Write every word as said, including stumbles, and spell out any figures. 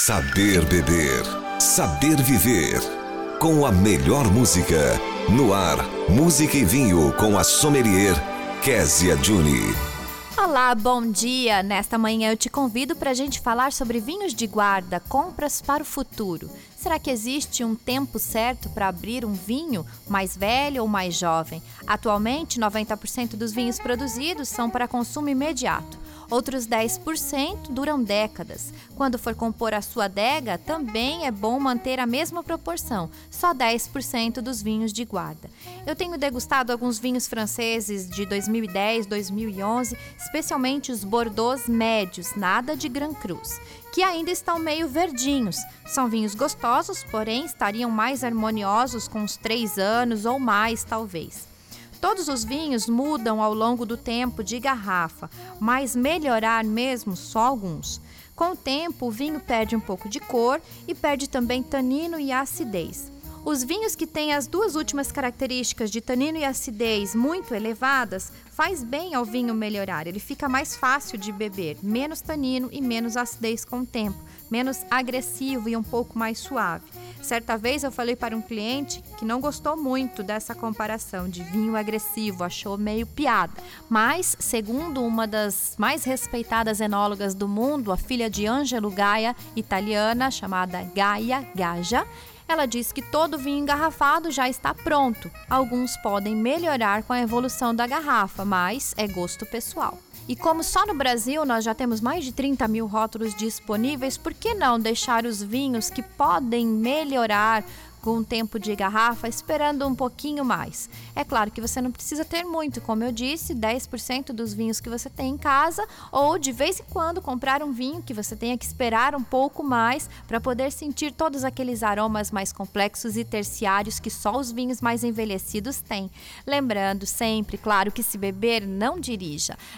Saber beber, saber viver. Com a melhor música. No ar, Música e Vinho com a sommelier Kézia Juni. Olá, bom dia! Nesta manhã eu te convido para a gente falar sobre vinhos de guarda, compras para o futuro. Será que existe um tempo certo para abrir um vinho, mais velho ou mais jovem? Atualmente, noventa por cento dos vinhos produzidos são para consumo imediato. Outros dez por cento duram décadas. Quando for compor a sua adega, também é bom manter a mesma proporção, só dez por cento dos vinhos de guarda. Eu tenho degustado alguns vinhos franceses de dois mil e dez, dois mil e onze, especialmente os Bordeaux médios, nada de Grand Cruz, que ainda estão meio verdinhos. São vinhos gostosos, porém estariam mais harmoniosos com uns três anos ou mais, talvez. Todos os vinhos mudam ao longo do tempo de garrafa, mas melhorar mesmo só alguns. Com o tempo, o vinho perde um pouco de cor e perde também tanino e acidez. Os vinhos que têm as duas últimas características de tanino e acidez muito elevadas faz bem ao vinho melhorar. Ele fica mais fácil de beber, menos tanino e menos acidez com o tempo, menos agressivo e um pouco mais suave. Certa vez eu falei para um cliente que não gostou muito dessa comparação de vinho agressivo, achou meio piada. Mas, segundo uma das mais respeitadas enólogas do mundo, a filha de Angelo Gaia, italiana, chamada Gaia Gaja, ela diz que todo vinho engarrafado já está pronto. Alguns podem melhorar com a evolução da garrafa, mas é gosto pessoal. E como só no Brasil nós já temos mais de trinta mil rótulos disponíveis, por que não deixar os vinhos que podem melhorar com o tempo de garrafa esperando um pouquinho mais? É claro que você não precisa ter muito, como eu disse, dez por cento dos vinhos que você tem em casa, ou de vez em quando comprar um vinho que você tenha que esperar um pouco mais para poder sentir todos aqueles aromas mais complexos e terciários que só os vinhos mais envelhecidos têm. Lembrando sempre, claro, que se beber, não dirija.